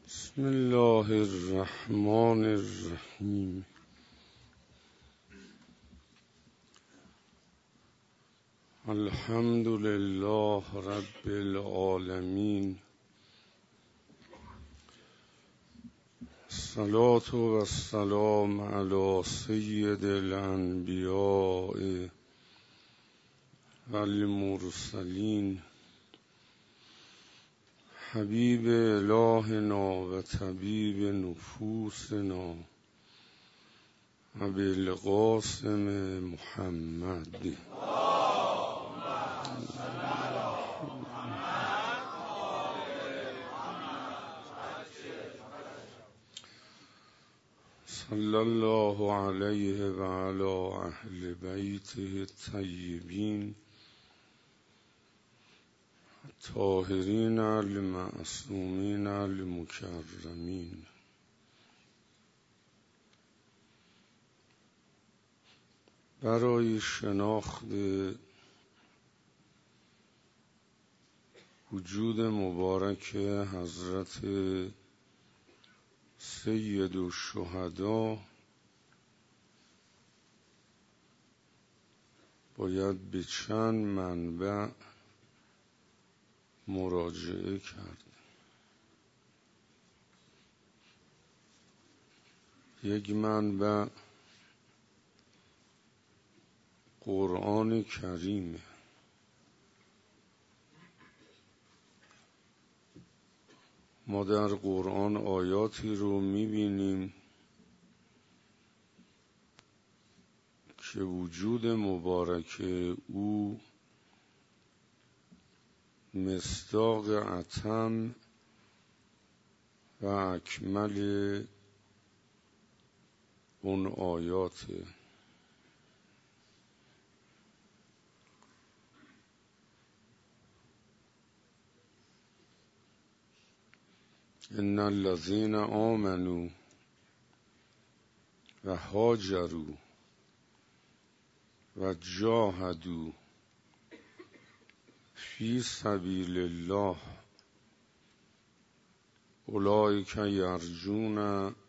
بسم الله الرحمن الرحیم. الحمد لله رب العالمین. الصلاة و السلام علی سید الانبیاء و المرسلین، حبیب الهنا و طبیب نفوسنا ابوالقاسم محمد. صلی الله علیه و علی اهل بیته الطیبین الطاهرین المعصومین المکرمین. برای شناخت وجود مبارک حضرت سید الشهدا باید به چند منبع مراجعه کرد. یک منبع قرآن کریمه. ما در قرآن آیاتی رو میبینیم که وجود مبارک او مصداق اتم و اکمل اون آیاته. ان الذین آمنوا و هاجروا و جاهدوا فی سبیل الله اولئک یرجون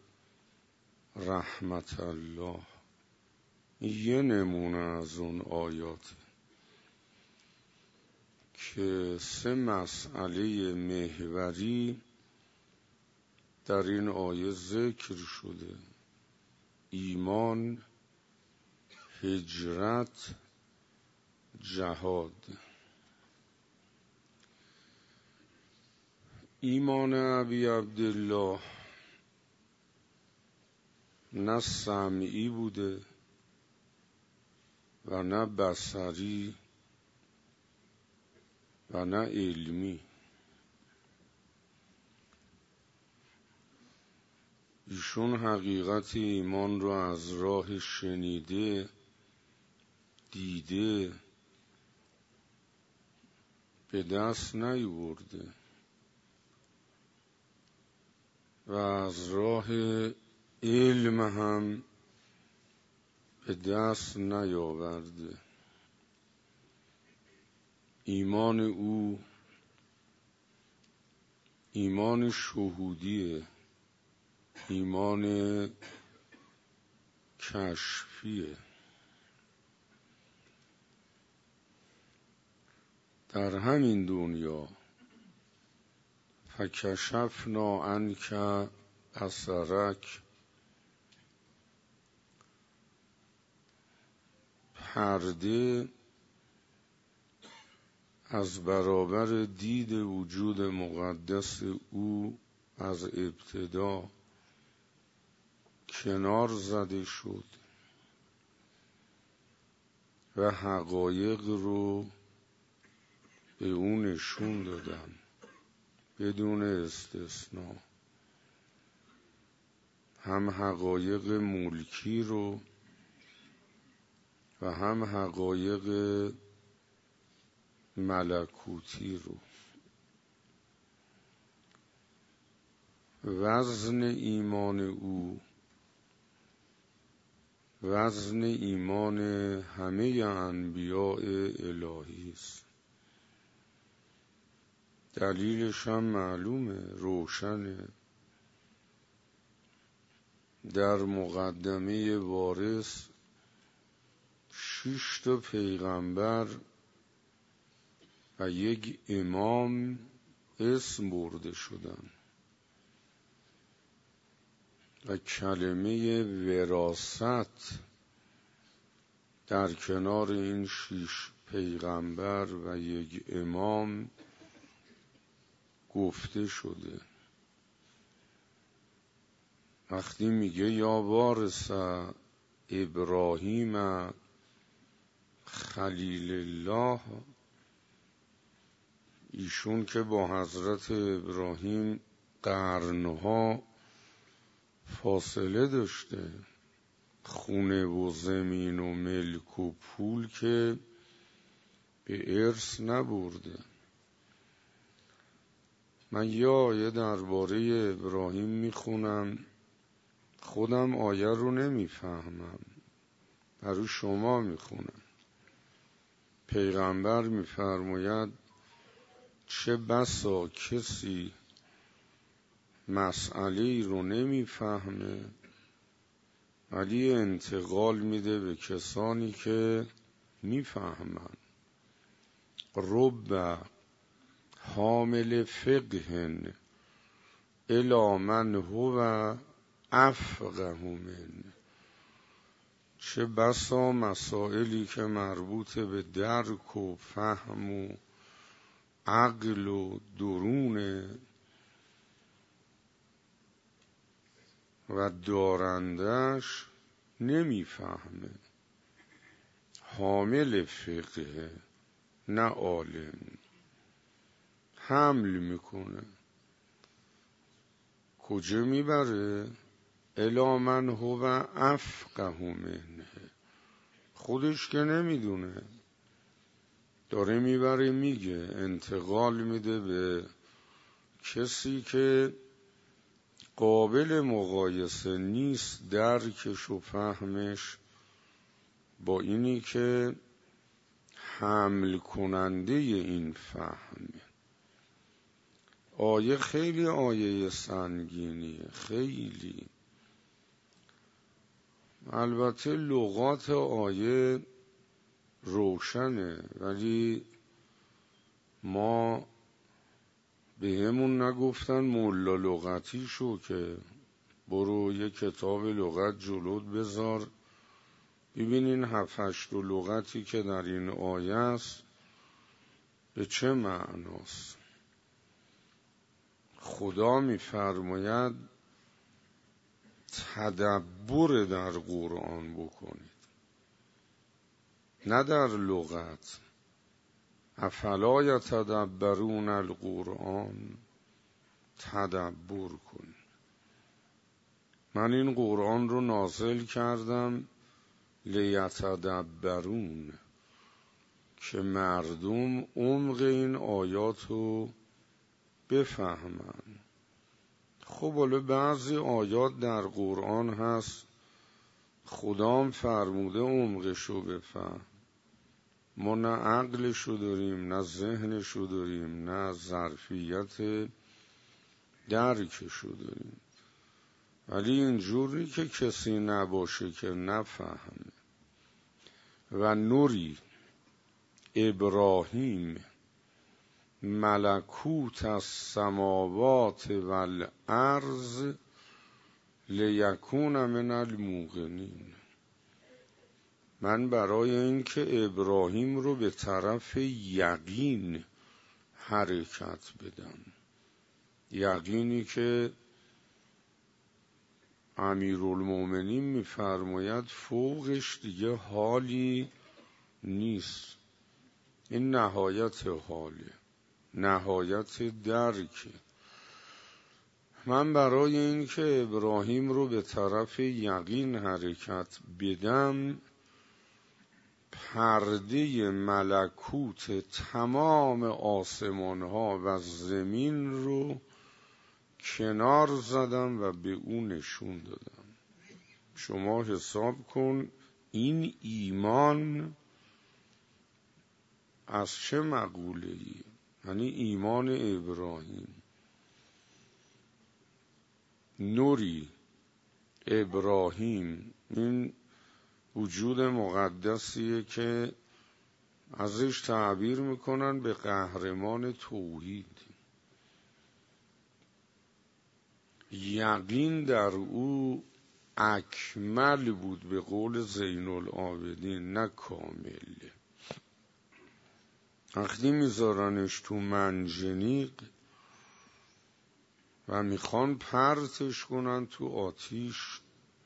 رحمت الله. یه نمونه از اون آیات که سه مسئله محوری در این آیه ذکر شده: ایمان، هجرت، جهاد. ایمان ابی عبدالله نه سمعی بوده و نه بصری و نه علمی. ایشون حقیقت ایمان رو از راه شنیده، دیده به دست نیاورده و از راه علم هم به دست نیاورده. ایمان او ایمان شهودیه، ایمان کشفیه. در همین دنیا فکشفنا عنک بصرک، پرده از برابر دید وجود مقدس او از ابتدا کنار زده شد و حقایق رو به او نشون دادن بدون استثناء. هم حقایق ملکی رو و هم حقایق ملکوتی رو. وزن ایمان او وزن ایمان همه انبیاء الهی است. دلیلش هم معلومه، روشنه. در مقدمه وارث 6 تا پیغمبر و یک امام اسم برده شدن و کلمه وراثت در کنار این 6 پیغمبر و یک امام گفته شده. وقتی میگه یا وارث ابراهیم خلیل الله، ایشون که با حضرت ابراهیم قرنها فاصله داشته، خونه و زمین و ملک و پول که به ارث نبرده. من یه آیه درباره ابراهیم میخونم، خودم آیه رو نمیفهمم، برای شما میخونم. پیغمبر میفرماید چه بسا کسی مسئله رو نمیفهمه ولی انتقال میده به کسانی که میفهمن. رب حامل فقه الی من هو افقه من. چه بسا مسائلی که مربوط به درک و فهم و عقل و درونه و دارندش نمیفهمه. حامل فقه نه عالم، حمل میکنه. کجا میبره؟ الی من هو افقه منه. خودش که نمیدونه، داره میبره میگه، انتقال میده به کسی که قابل مقایسه نیست درکش و فهمش با اینی که حمل کننده این فهمه. آیه خیلی آیه سنگینیه، خیلی. البته لغات آیه روشنه، ولی ما بهمون نگفتن ملا لغتی شو که برو یه کتاب لغت جلوت بذار ببینین 7-8 لغتی که در این آیه است به چه معناست. خدا میفرماید تدبر در قرآن بکنید، نه در لغت. افلا یتدبرون القرآن، تدبر کن. من این قرآن رو نازل کردم لیتدبرون، که مردم عمق این آیات رو بفهمن. خب حالا بعضی آیات در قرآن هست خدام فرموده عمقشو بفهم، ما نه عقلشو داریم، نه ذهنشو داریم، نه ظرفیت درکشو داریم. ولی اینجوری که کسی نباشه که نفهمه. و نوری ابراهیم ملکوت السماوات والارض لیکون من الموقنین. من برای اینکه ابراهیم رو به طرف یقین حرکت بدم، یقینی که امیرالمومنین میفرماید فوقش دیگه حالی نیست، این نهایت حاله، نهایت درکه. من برای اینکه ابراهیم رو به طرف یقین حرکت بدم پرده ملکوت تمام آسمان ها و زمین رو کنار زدم و به اون نشون دادم. شما حساب کن این ایمان از چه مقوله‌ای؟ یعنی ایمان ابراهیم. نوری ابراهیم این وجود مقدسیه که ازش تعبیر میکنن به قهرمان توحید. یقین در او اکمل بود به قول زین العابدین، نه کامل. وقتی میذارنش تو منجنیق و میخوان پرتش کنن تو آتیش،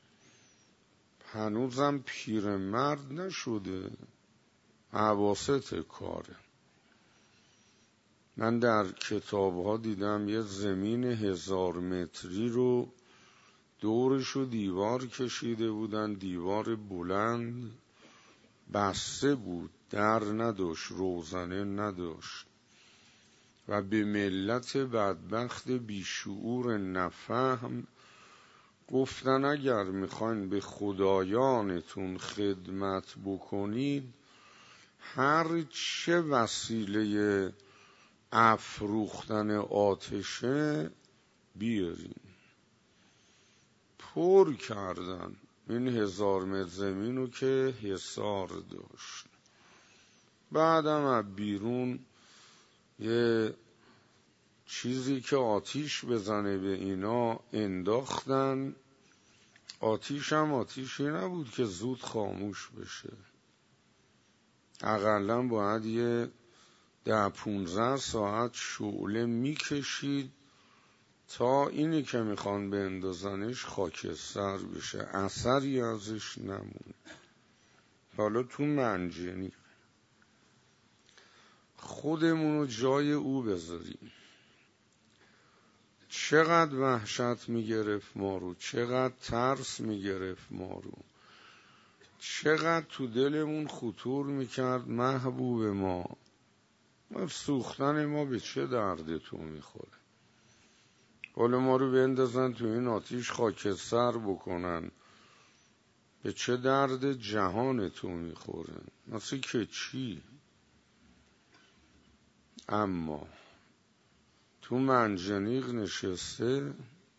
هنوزم پیرمرد نشده، اواسط کاره. من در کتاب‌ها دیدم یه زمین 1000 متری رو دورشو دیوار کشیده بودن، دیوار بلند، بسته بود، در نداشت، روزنه نداشت و به ملت بدبخت بیشعور نفهم گفتن اگر میخواین به خدایانتون خدمت بکنید هر چه وسیله افروختن آتشه بیارین. پر کردن این 1000 متر زمین رو که حصار داشت. بعدم از بیرون یه چیزی که آتیش بزنه به اینا انداختن. آتیش هم آتیشی نبود که زود خاموش بشه، اقلا باید یه 10-15 ساعت شعله میکشید تا اینی که میخوان بندازنش خاکستر بشه، اثری ازش نمونه. حالا تو منجنیق خودمونو جای او بذاریم، چقدر وحشت میگرفت ما رو، چقدر ترس میگرفت ما رو، چقدر تو دلمون خطور میکرد محبوب ما سوختن ما به چه درد تو میخوره. حالا ما رو بندازن تو این آتیش خاکستر بکنن، به چه درد جهان تو میخوره، مثل که چی؟ اما تو منجنیق نشسته،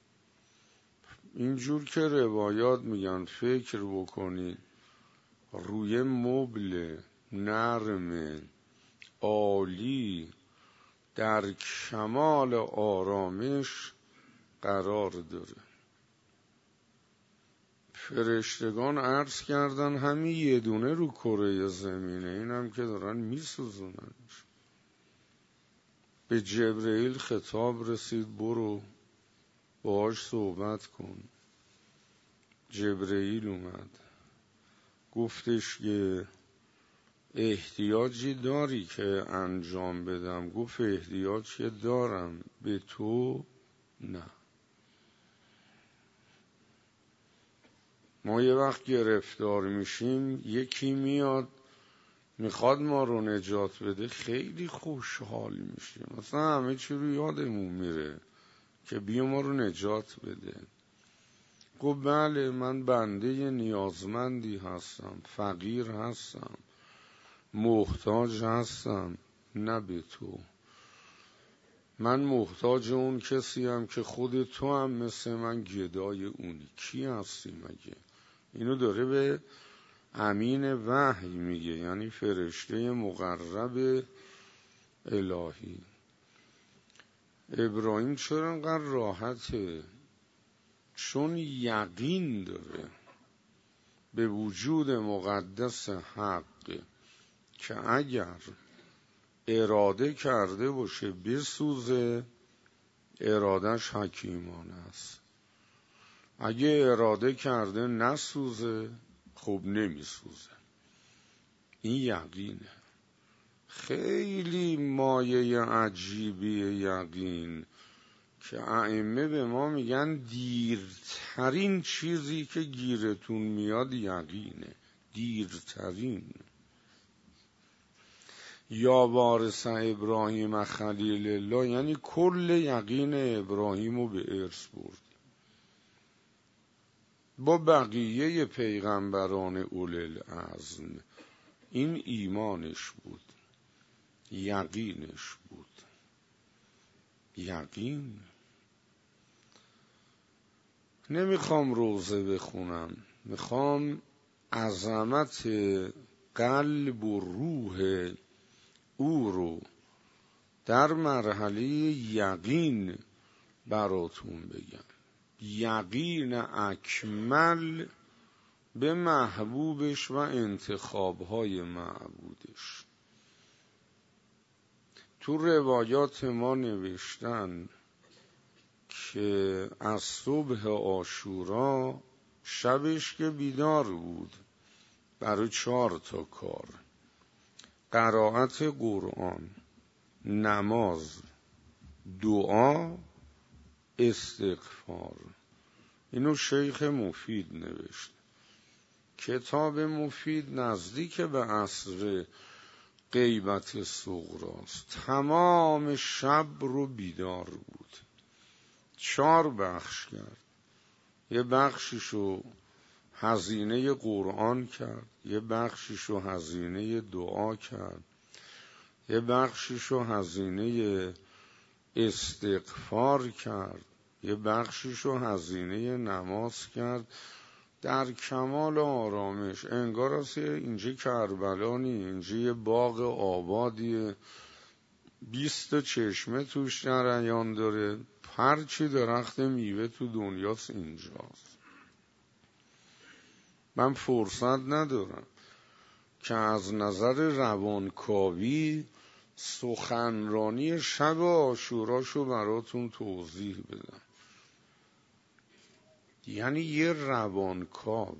اینجور که روایات میگن فکر بکنید روی مبل نرم عالی در کمال آرامش قرار داره. فرشتگان عرض کردن همین یه دونه رو کره زمینه، اینم که دارن میسوزوننش. به جبرئیل خطاب رسید برو باهاش صحبت کن. جبرئیل اومد گفتش که احتیاجی داری که انجام بدم؟ گفت احتیاج که دارم، به تو نه. ما یه وقت گرفتار میشیم، یکی میاد میخواد ما رو نجات بده، خیلی خوشحال میشیم، مثلا همه چی رو یادمون میره که بیا ما رو نجات بده. گفت بله من بنده نیازمندی هستم، فقیر هستم، محتاج هستم، نه به تو. من محتاج اون کسی هم که خود تو هم مثل من گدای اونی. کی هستی مگه؟ اینو داره به امین وحی میگه، یعنی فرشته مقرب الهی. ابراهیم چرا انقدر راحته؟ چون یقین داره به وجود مقدس حق که اگر اراده کرده باشه بسوزه، ارادش حکیمانه است. اگه اراده کرده نسوزه، خب نمیسوزه. این یقینه. خیلی مایه عجیبی یقین که ائمه به ما میگن دیرترین چیزی که گیرتون میاد یقینه، دیرترین. یا وارث ابراهیم خلیل الله، یعنی کل یقین ابراهیم رو به ارث برد. با بقیه پیغمبران اولوالعزم این ایمانش بود، یقینش بود. یقین نمیخوام روزه بخونم، میخوام عظمت قلب و روح او رو در مرحله یقین براتون بگم. یقین اکمل به محبوبش و انتخابهای معبودش. تو روایات ما نوشتن که از صبح عاشورا شبش که بیدار بود برای 4 کار: قرائت قرآن، نماز، دعا، استغفار. اینو شیخ مفید نوشت. کتاب مفید نزدیک به عصر غیبت صغراست. تمام شب رو بیدار بود. 4 بخش کرد. یه بخشیشو هزینه قرآن کرد، یه بخشیشو هزینه دعا کرد، یه بخشیشو هزینه استغفار کرد، یه بخشیشو هزینه نماز کرد. در کمال آرامش، انگار است اینجا کربلا نی، اینجا یه باغ آبادیه، 20 چشمه توش جریان داره، هرچی درخت میوه تو دنیاست اینجاست. من فرصت ندارم که از نظر روانکاوی سخنرانی شب عاشوراشو براتون توضیح بدم. یعنی یه روانکاو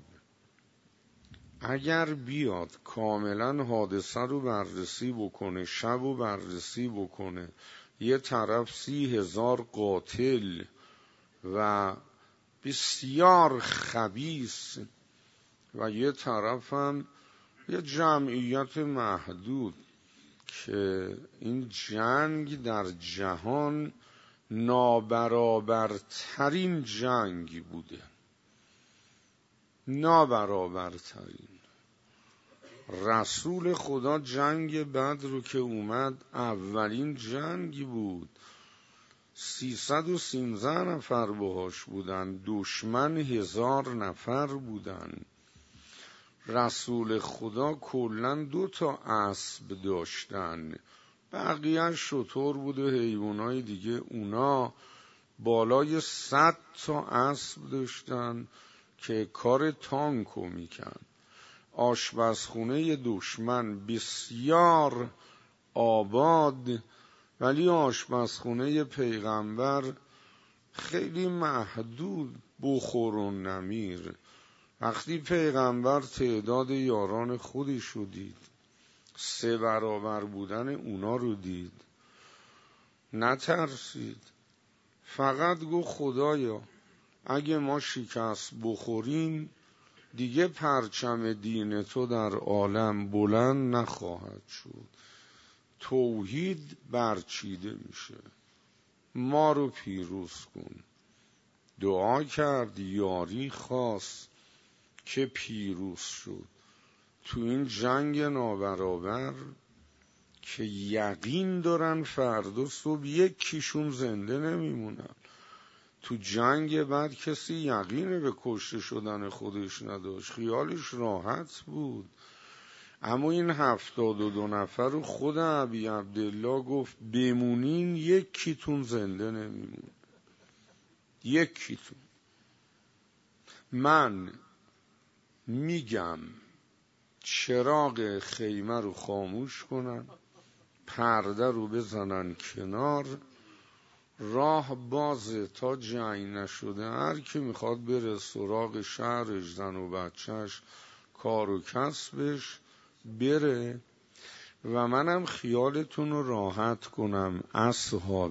اگر بیاد کاملا حادثه رو بررسی بکنه، شب رو بررسی بکنه، یه طرف 30,000 قاتل و بسیار خبیث و یه طرف هم یه جمعیت محدود، که این جنگ در جهان نابرابرترین جنگ بوده، نابرابرترین. رسول خدا جنگ بدر رو که اومد اولین جنگی بود، 313 نفر باهاش بودن، دشمن 1000 نفر بودن. رسول خدا کلن 2 اسب داشتن، بقیه شتر بود و حیوانای دیگه. اونا بالای 100 اسب داشتن که کار تانکو میکن. آشپزخونه دشمن بسیار آباد، ولی آشپزخونه پیغمبر خیلی محدود، بخور و نمیر. وقتی پیغمبر تعداد یاران خودش رو دید، 3 برابر بودن اونا رو دید، نترسید، فقط گفت خدایا اگه ما شکست بخوریم دیگه پرچم دین تو در عالم بلند نخواهد شد، توحید برچیده میشه، ما رو پیروز کن. دعا کرد، یاری خواست که پیروز شد. تو این جنگ نابرابر که یقین دارن فردا صبح یکیشون زنده نمیمونن. تو جنگ بعد کسی یقین به کشته شدن خودش نداشت، خیالش راحت بود. اما این 72 نفر رو خود ابی عبدالله گفت بمونین یکیتون زنده نمیمون، یکیتون. من میگم چراغ خیمه رو خاموش کنن، پرده رو بزنن کنار، راه بازه تا جنگ نشده، هر کی میخواد بره سراغ شهرش، زن و بچهش، کار و کسبش بره. و منم خیالتون رو راحت کنم اصحاب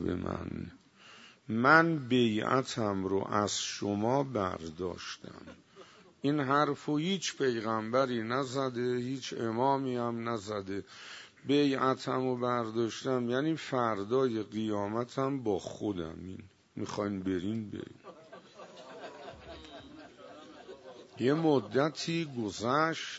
من بیعتم رو از شما برداشتم. این حرفو هیچ پیغمبری نزده، هیچ امامی هم نزده. بیعتم رو برداشتم یعنی فردای قیامتم با خودم. این میخواین برین برین. یه مدتی گذشت،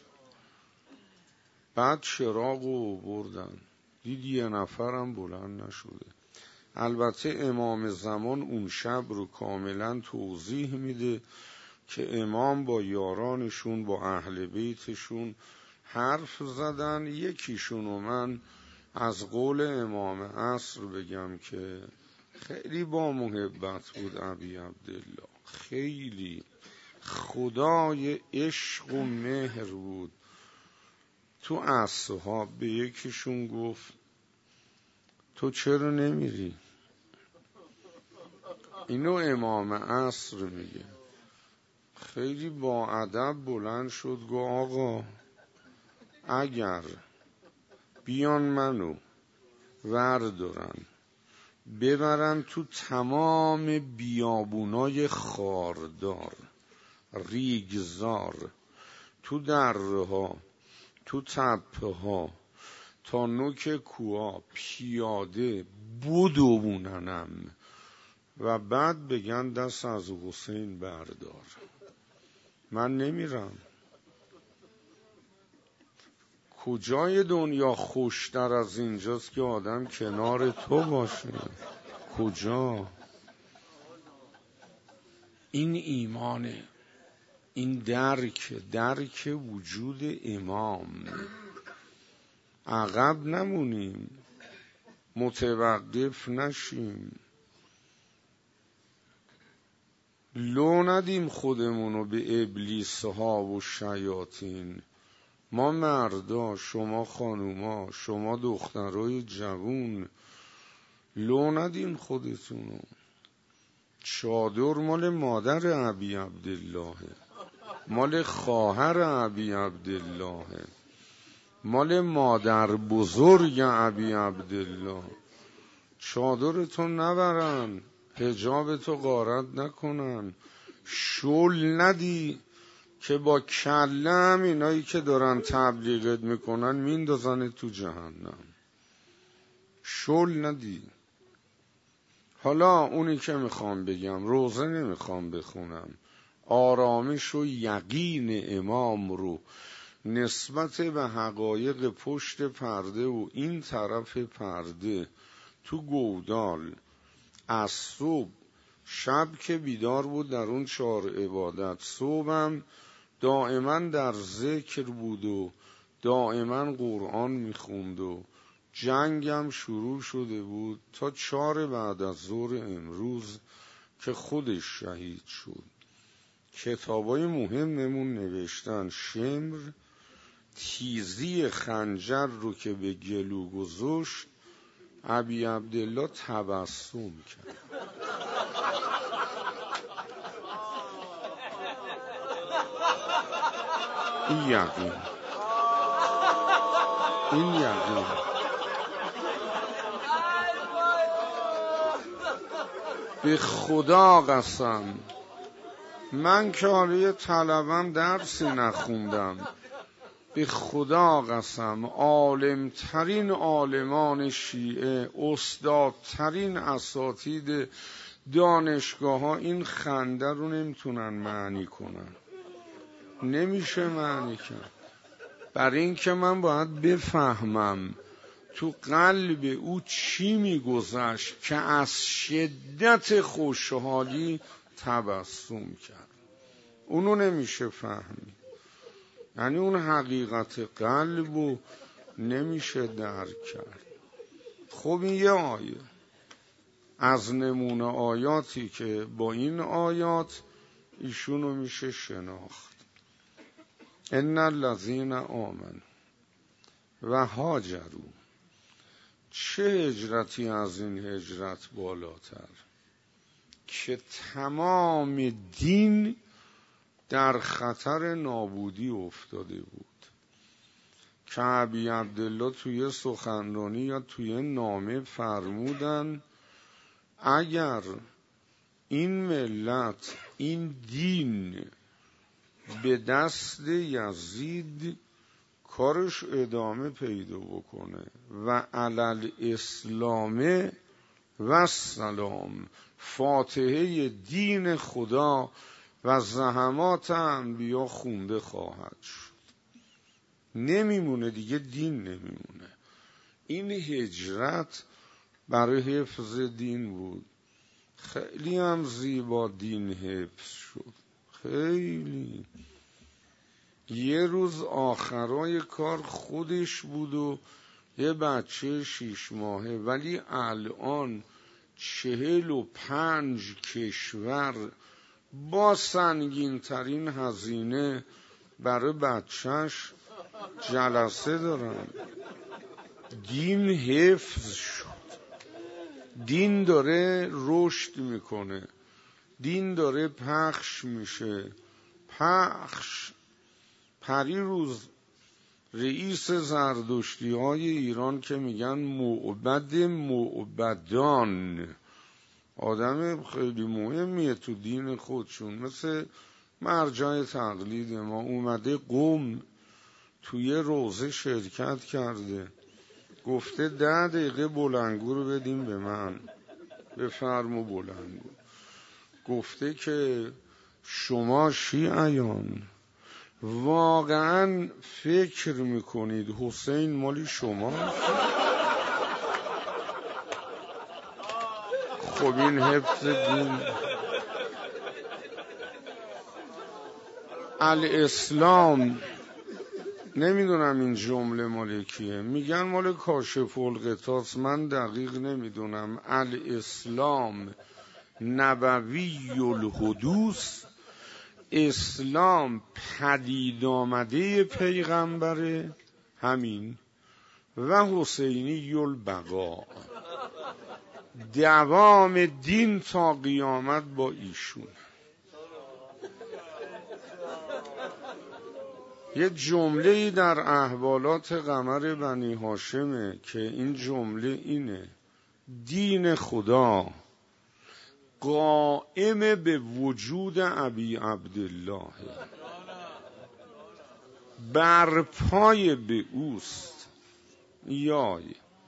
بعد چراغ رو بردن، دید 1 نفرم بلند نشده. البته امام زمان اون شب رو کاملا توضیح میده که امام با یارانشون با اهل بیتشون حرف زدن. یکیشونو من از قول امام عصر بگم که خیلی با محبت بود ابی عبدالله، خیلی خدای عشق و مهر بود. تو اصحاب به یکیشون گفت تو چرا نمیری؟ اینو امام عصر میگه. خیلی با ادب بلند شد گفت آقا اگر بیان منو وردارن ببرن تو تمام بیابونای خاردار، ریگزار، تو دره ها، تو تپه ها، تا نوک کوها پیاده بدووننم و بعد بگن دست از حسین بردار، من نمیرم. کجای دنیا خوشتر از اینجاست که آدم کنار تو باشه؟ کجا؟ این ایمانه، این درک وجود امام. عقب نمونیم، متوقف نشیم، لو ندیم خودمونو به ابلیس ها و شیاطین. ما مردا، شما خانوما، شما دخترای جوون، لو ندیم خودتونو. چادر مال مادر ابی عبدالله، مال خواهر ابی عبدالله، مال مادر بزرگ ابی عبدالله. چادرتو نبرن، حجابتو غارت نکنن، شل ندی که با کلم اینایی که دارن تبلیغت میکنن میندازن تو جهنم. شل ندی. حالا اونی که میخوام بگم، روزه نمیخوام بخونم، آرامش و یقین امام رو نسبت به حقایق پشت پرده و این طرف پرده تو گودال از صبح، شب که بیدار بود در اون 4 عبادت، صبحم دائما در ذکر بود و دائما قرآن میخوند و جنگم شروع شده بود تا 4 بعد از ظهر امروز که خودش شهید شد. کتابای مهممون نوشتن شمر تیزی خنجر رو که به گلو گذاشت ابی عبدالله تبسم کرد. این یقین به خدا قسم، من که حالا طلبم درسی نخوندم، به خدا قسم عالمترین عالمان شیعه، استادترین اساتید دانشگاه ها این خنده رو نمیتونن معنی کنن. نمیشه معنی کرد. برای این که من باید بفهمم تو قلب او چی میگذشت که از شدت خوشحالی تبسم کرد. اونو نمیشه فهمید. یعنی اون حقیقت قلبو نمیشه درک کرد. خب این یه آیه از نمونه آیاتی که با این آیات ایشونو میشه شناخت. ان الذین آمنوا و هاجروا. چه هجرتی از این هجرت بالاتر که تمام دین در خطر نابودی افتاده بود. که ابی عبدالله توی سخنرانی یا توی نامه فرمودن اگر این ملت، این دین به دست یزید کارش ادامه پیدا بکنه و علل اسلام و السلام، فاتحه دین خدا و زحمات انبیا خونده خواهد شد. نمیمونه دیگه، دین نمیمونه. این هجرت برای حفظ دین بود. خیلی هم زیبا دین حفظ شد، خیلی. یه روز آخرای کار خودش بود و یه بچه 6 ماهه، ولی الان 45 کشور با سنگین ترین هزینه برای بچهش جلسه دارن. دین حفظ شد، دین داره رشد میکنه، دین داره پخش میشه. پری روز رئیس زردشتی های ایران که میگن معبد معبدان، آدم خیلی مهمیه تو دین خودشون، مثل مرجع تقلید ما، اومده قم توی روزه شرکت کرده، گفته 10 دقیقه بلنگو رو بدیم به من، بفرمو بلنگو. گفته که شما شیعیان واقعا فکر میکنید حسین مالی شما؟ خب این حفظ دین. الاسلام، نمیدونم این جمله مال کیه، میگن مال کاشف الغطاس، من دقیق نمیدونم. الاسلام نبوی الحدوث، اسلام پدید آمده پیغمبره، همین، و حسینی البقا، دوام دین تا قیامت با ایشون. یه جمله‌ای در احوالات قمر بنی هاشمه که این جمله اینه: دین خدا قائم به وجود ابی عبدالله، برپای به اوست. یای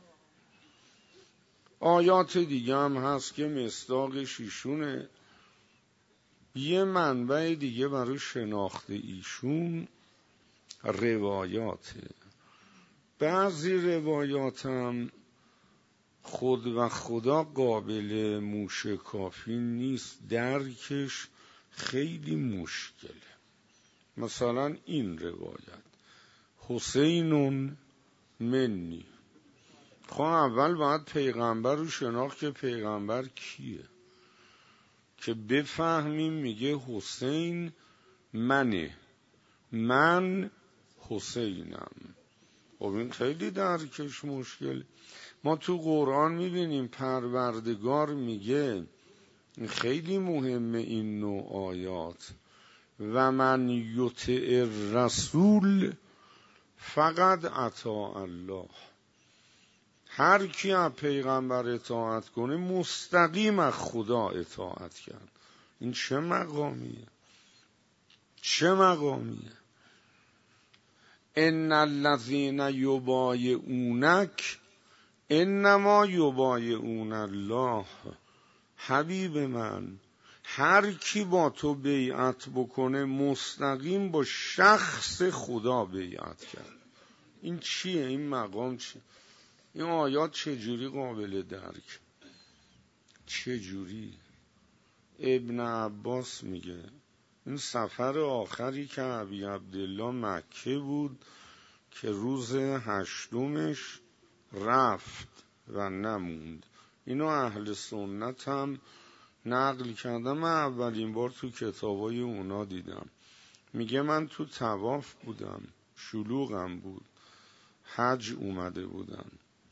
آیات دیگه هم هست که مصداقش ایشونه. یه منبع دیگه برای شناخت ایشون روایاته. بعضی روایات هم خود و خدا قابل موشکافی نیست، درکش خیلی مشکله. مثلا این روایت حسینون منی، خب اول باید پیغمبر رو شناخت که پیغمبر کیه، که بفهمیم میگه حسین منه، من حسینم. خب این خیلی درکش مشکل. ما تو قرآن میبینیم پروردگار میگه، خیلی مهمه این نوع آیات، و من یطع الرسول فقط اطاع الله. هر کی از پیغمبر اطاعت کنه مستقیم از خدا اطاعت کرد. این چه مقامیه، چه مقامیه. ان الذین یبایعونک انما یبایعون الله. حبیب من، هر کی با تو بیعت بکنه مستقیم با شخص خدا بیعت کرد. این چیه؟ این مقام چیه؟ این آیات چجوری قابل درک؟ چجوری؟ ابن عباس میگه این سفر آخری که ابی عبدالله مکه بود که روز 8مش رفت و نموند. اینو اهل سنت هم نقل کردم، من اولین بار تو کتابای اونا دیدم. میگه من تو طواف بودم، شلوغم بود، حج اومده بودم،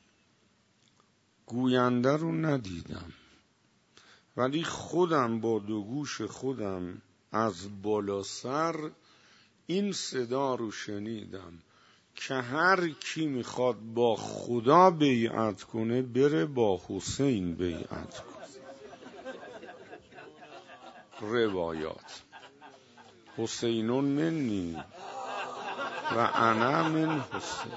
گوینده رو ندیدم، ولی خودم با 2 گوش خودم از بالا سر این صدا رو شنیدم که هر کی میخواد با خدا بیعت کنه بره با حسین بیعت کنه. روایات حسینون منی و انا من حسین.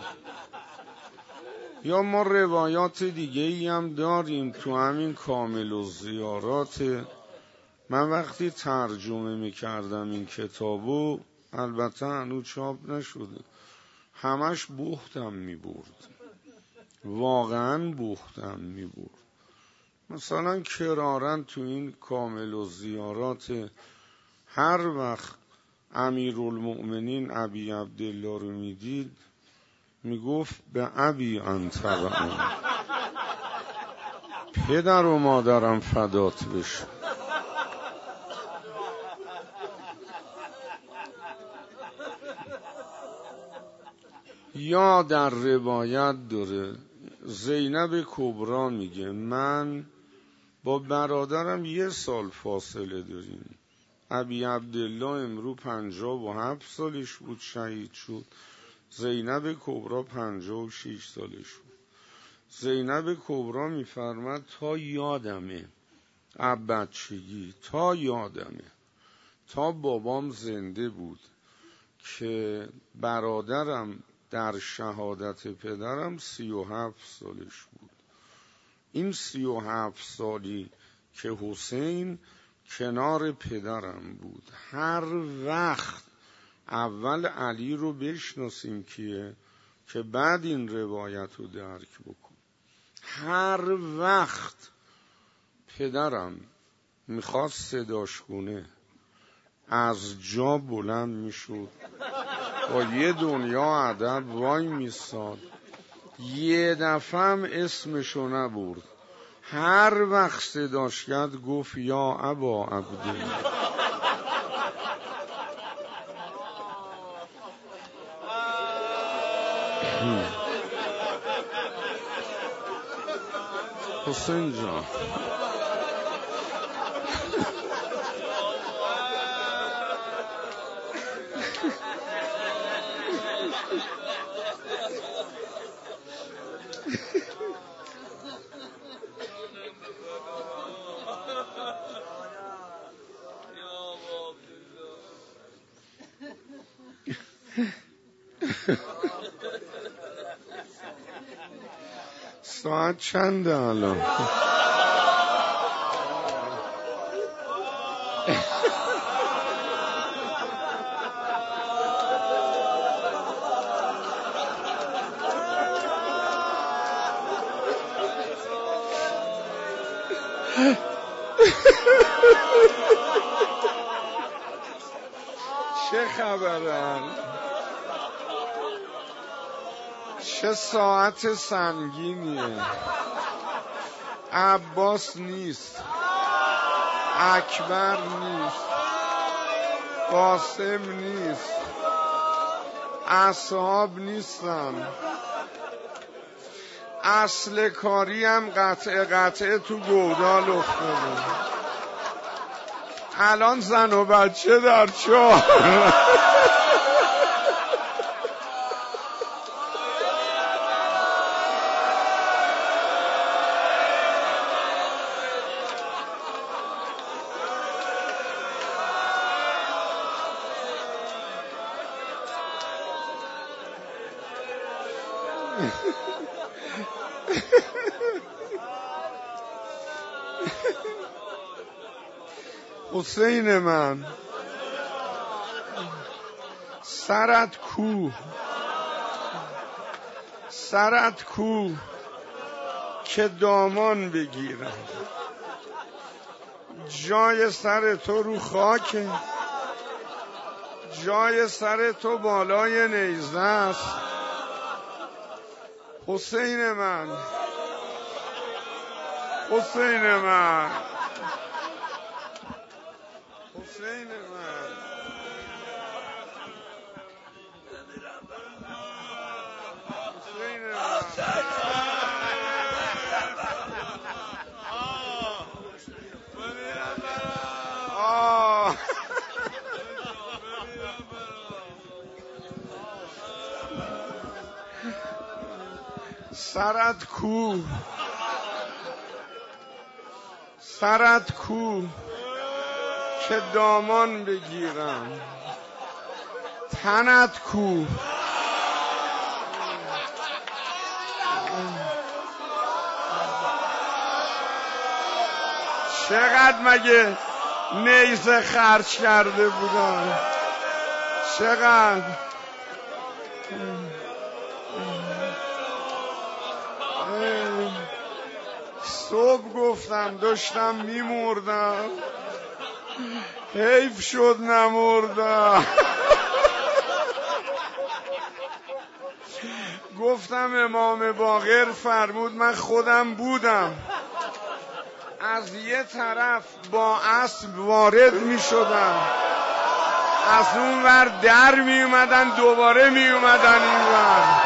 یا ما روایات دیگه ای هم داریم تو همین کامل الزیارات. من وقتی ترجمه میکردم این کتابو، البته هنوز چاپ نشده، همش بهتم میبرد. واقعا بختم میبرد. مثلا کرارن تو این کامل و زیارات هر وقت امیرالمؤمنین ابی عبدالله رو میدید میگفت به ابی انت و ام، پدر و مادرم فدات بشه. یا در روایت داره زینب کبرا میگه من با برادرم 1 سال فاصله داریم. ابی عبدالله امرو 57 سالش بود شهید شد، زینب کبرا 56 سالش بود. زینب کبرا میفرماد تا یادمه بچگی، تا یادمه تا بابام زنده بود که برادرم در شهادت پدرم 37 سالش بود. این 37 سالی که حسین کنار پدرم بود، هر وقت اول علی رو بشناسیم که بعد این روایت رو درک بکن. هر وقت پدرم میخواست صداش کنه از جا بلند میشد، با یه دنیا ادب وای میستاد، یه دفعه هم اسمشو نبرد، هر وقت صداش کرد گفت یا ابا عبدالله. حسین جان ساعت چنده الان؟ چه خبرن؟ چه ساعت سنگینیه. عباس نیست، اکبر نیست، قاسم نیست، اصحاب نیستن، اصل کاری هم قطعه تو گودال افتاده. الان زن و بچه در چاه. حسین من سرت کو که دامان بگیرم، جای سر تو رو خاک، جای سر تو بالای نیزه است. حسین من، حسین من، حسین من. سرت کو که دامان بگیرم، تنت کو. چقدر مگه نیزه خرج کرده بودن، چقدر. صبح گفتم داشتم میمردم، حیف شد نمردم. گفتم امام باقر فرمود من خودم بودم، از یه طرف با اسب وارد می شدم، از اون ور در می اومدن دوباره می اومدن این ور.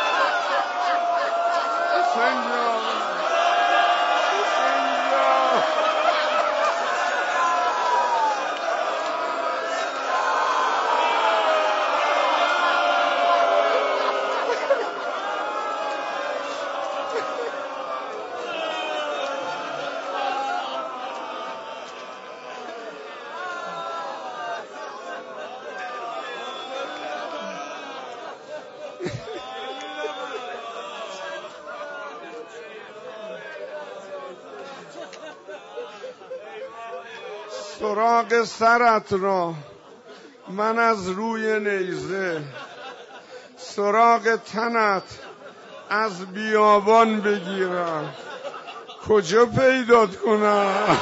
سراغ سرت را من از روی نیزه، سراغ تنت از بیابان بگیرم، کجا پیدات کنم؟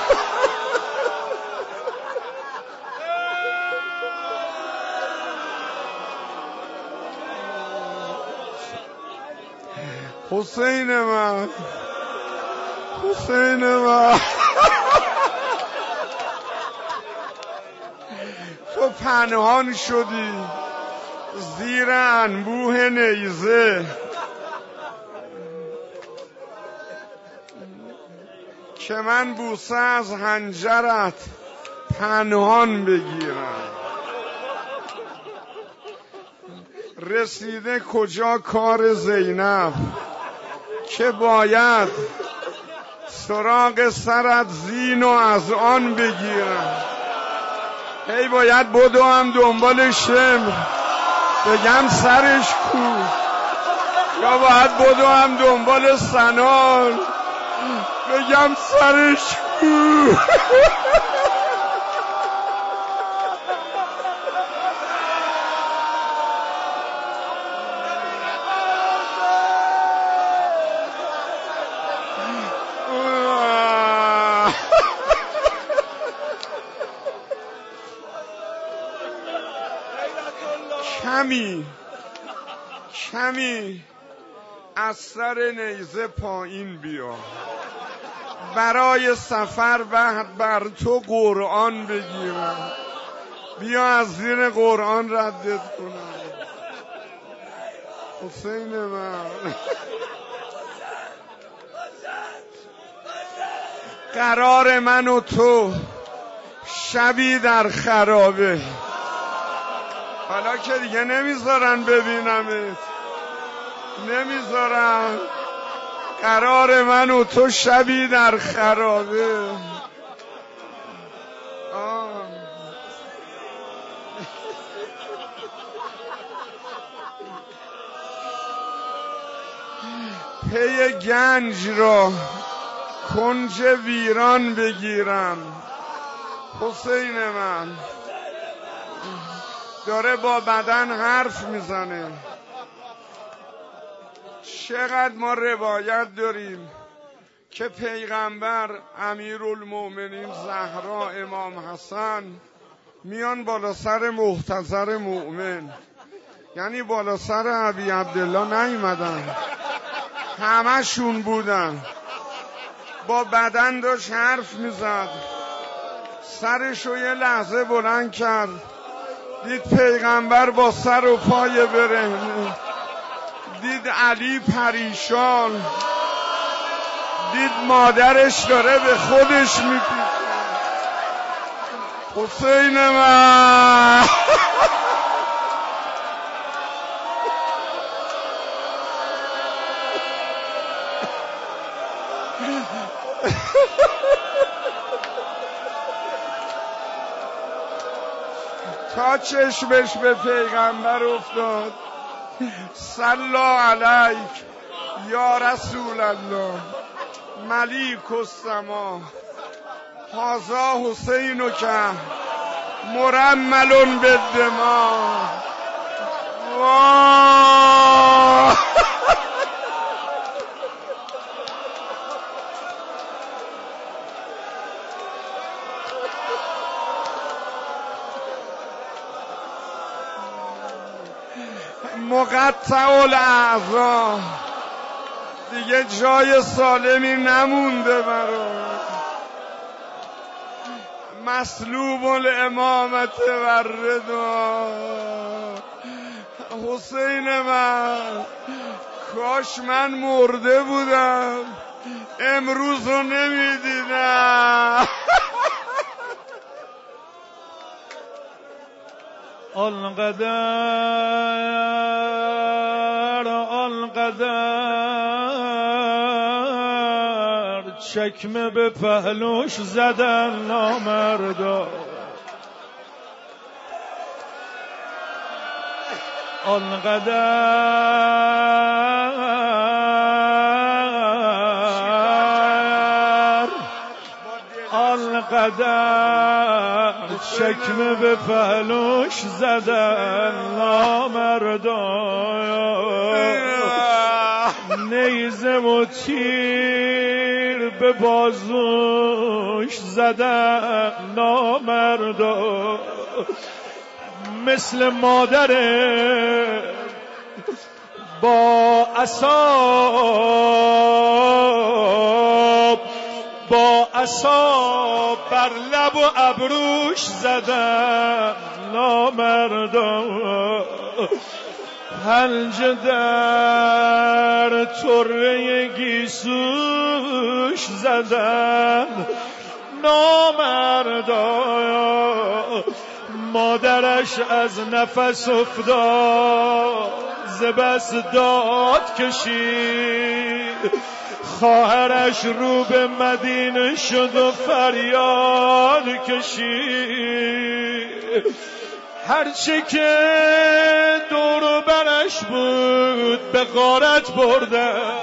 حسین من، حسین من، تو پنهان شدی زیر انبوه نیزه، که من بوسه از حنجرت پنهان بگیرم. رسیده کجا کار زینب که باید سراغ سرت زین و از آن بگیرم. هی باید بدو هم دنبال شمر بگم سرش کو، یا باید بدو هم دنبال سنان بگم سرش کو. کمی از سر نیزه پایین بیا، برای سفر بر تو قرآن بگیرم، بیا از زیر قرآن ردت کنم. حسین من، قرار من و تو شبی در خرابه، حالا که دیگه نمیذارن ببینمت، نمیذارن. قرار من و تو شبی در خرابه. پی گنج را کنج ویران بگیرم. حسین من داره با بدن حرف میزنه. چقدر ما روایت داریم که پیغمبر، امیرالمومنین زهرا، امام حسن میان بالا سر محتضر مؤمن، یعنی بالا سر ابی عبدالله نیومدن، همشون بودن، با بدن داشت حرف میزد، سرشو یه لحظه بلند کرد، دید پیغمبر با سر و پای برهنه، دید علی پریشان، دید مادرش داره به خودش میپیچه. حسین من تا چشمش به پیغمبر افتاد، صلی علیک یا رسول الله ملیک السما، هذا حسین که مرمل بالدماء. مقطع الاعضا، دیگه جای سالمی نمونده برام. مسلوب الامامت و رضا. حسین من، کاش من مرده بودم امروز رو نمیدیدم. آنقدر چکمه به پهلوش زدن نامردا. آنقدر چکمه به پهلوش زدن نامردا. نیزه و تیر به بازوش زدن نامردا. مثل مادره با عصا بر لب و ابروش زدن نامردا. پنجه در طره گیسوش زدن نامردا. مادرش از نفس افتاد ز بس داد کشید. خواهرش رو به مدینه شد و فریاد کشید. هرچه که دور و برش بود به غارت بردن.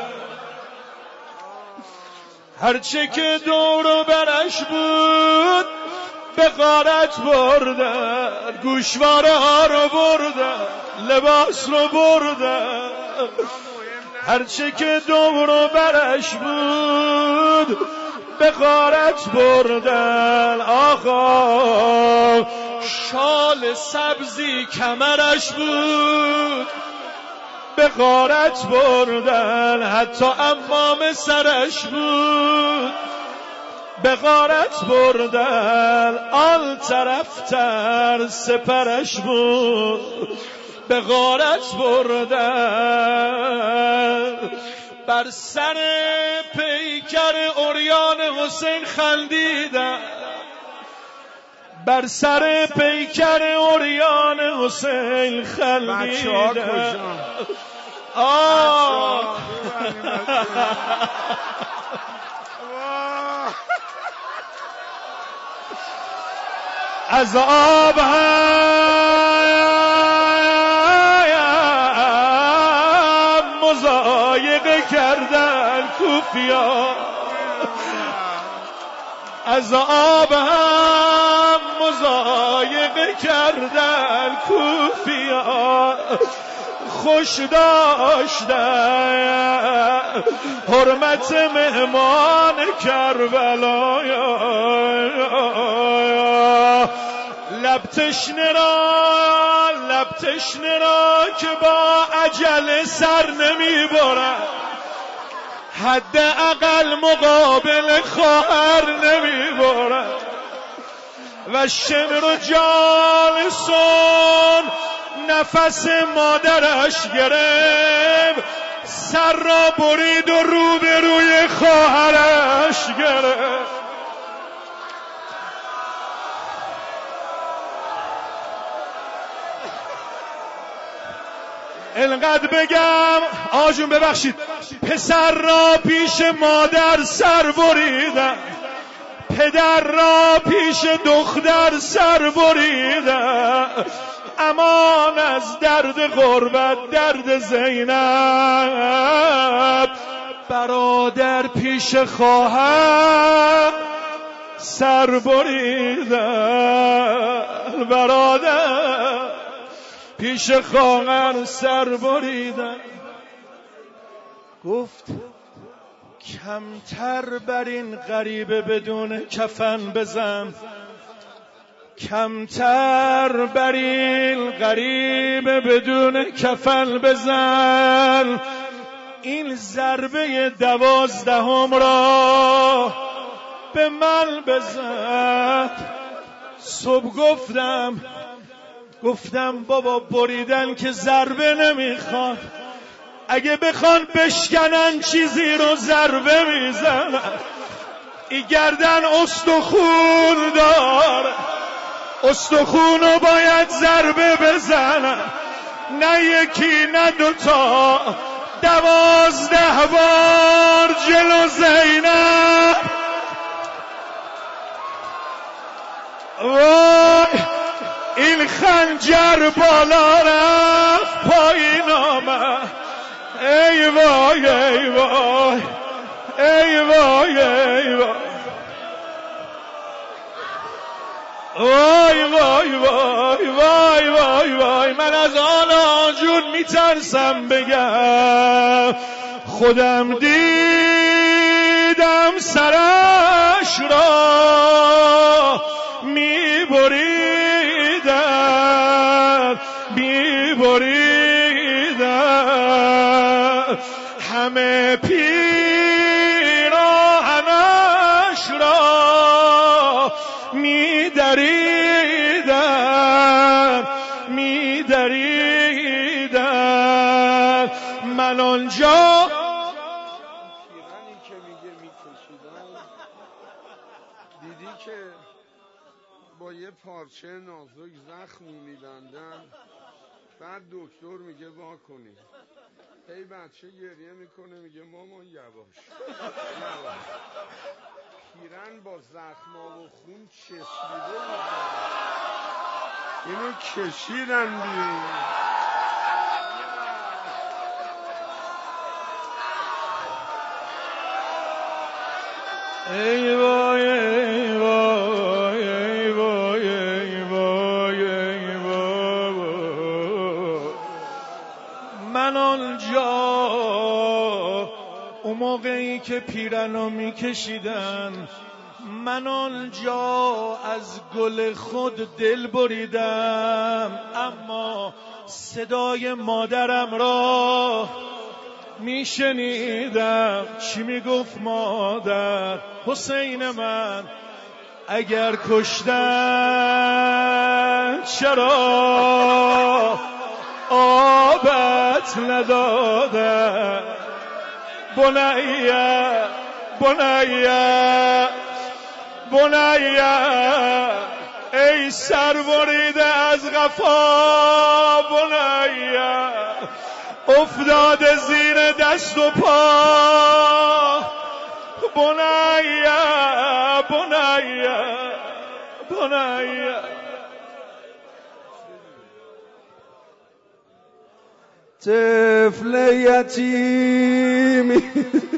هرچه که دور و برش بود به غارت بردن. گوشواره ها رو بردن، لباس رو بردن. هرچه که دور و برش بود به غارت بردن. آقا شال سبزی کمرش بود به غارت بردن. حتی امام سرش بود به غارت بردن. آن طرفتر سپرش بود به غارت بردن. بر سر پیکر عریان حسین خندیدن. بر سر پیکر عریان حسین خندیدن. از آب هم مضایقه کردن کوفیا. از آب هم مضایقه کردن کوفیا. خوش داشتن حرمت مهمان کربلا. لب تشنه را که با عجله سر نمی برد. حد اقل مقابل خواهر نمی برد. و شمر جالسون نفس مادرش گرفت. سر را برید و روبروی خواهرش گرفت. اینقدر بگم آجون ببخشید. پسر را پیش مادر سر بریدن. پدر را پیش دختر سر بریدن. امان از درد غربت، درد زینب. برادر پیش خواهر سر بریدن. برادر پیش خواهر سر بریدن. گفت کمتر بر این غریبه بدون کفن بزن. کمتر بریل غریب بدون کفن بزن، این ضربه 12 را به من بزن. صبح گفتم بابا بریدن که ضربه نمیخوان، اگه بخوان بشکنن چیزی رو ضربه میزنن. این گردن استخون داره، استخونو باید ضربه بزنن، نه یکی نه دوتا، 12 بار جلو زینب. وای این خنجر بالا رفت پایین آمد. ای وای ای وای ای وای ای وای وای وای وای وای وای وای. من از آن آنجور میترسم بگم، خودم دیدم سرش را میبریدن همه پیراهنش را میدریدن من آنجا پیرانی که میگه میکشیدن، دیدی که با یه پارچه نازک زخم میبندن، بعد دکتر میگه وا کنی، هی بچه گریه میکنه میگه مامان یواش. پیرن با زخما و خون چسبیده اینو کشیدن بیرون. ای وای ای وای ای وای ای وای ای وای. من آنجا اون موقعی که پیرنو میکشیدن، من آنجا از گل خود دل بریدم، اما صدای مادرم را میشنیدم. چی میگفت مادر؟ حسین من اگر کشتن چرا آبت ندادن؟ بنیه بنیه بنیه ای سر بریده از قفا، بنیه افتاده زیر دست و پا، بنیه بنیه بنیه. طفل یتیمی